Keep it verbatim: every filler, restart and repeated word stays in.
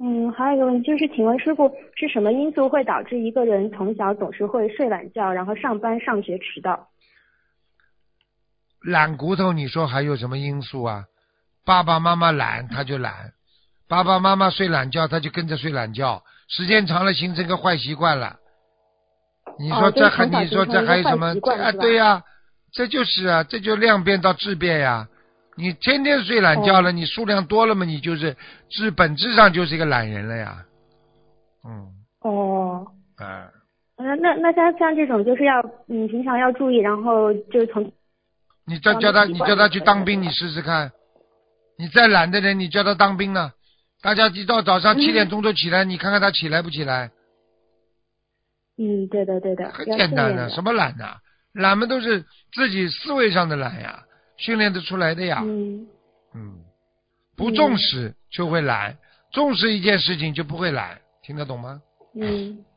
嗯，还有一个问题就是，请问师傅是什么因素会导致一个人从小总是会睡懒觉，然后上班上学迟到？ 懒骨头，你说还有什么因素啊？爸爸妈妈懒，他就懒；爸爸妈妈睡懒觉，他就跟着睡懒觉，时间长了形成个坏习惯了。你说哦，就这还是从小你说这形成一个还有什么？ 坏习惯， 这啊， 是吧？ 对呀、这就是啊，这就量变到质变呀。你天天睡懒觉了， 哦你数量多了嘛，你就是质本质上就是一个懒人了呀。嗯， 哦， 啊， 那那那像像这种就是要嗯平常要注意，然后就是从你叫这样的叫他， 习惯你叫他去就可以了， 当兵，你对吧？ 试试看。你再懒的人，你叫他当兵呢？大家一到早上七点嗯钟都起来，你看看他起来不起来？ 嗯，对的对的， 很要简单的， 训练的。 什么懒呐、懒嘛都是自己思维上的懒呀，训练得出来的呀。 嗯嗯，不重嗯视就会懒，重视一件事情就不会懒，听得懂吗？ 嗯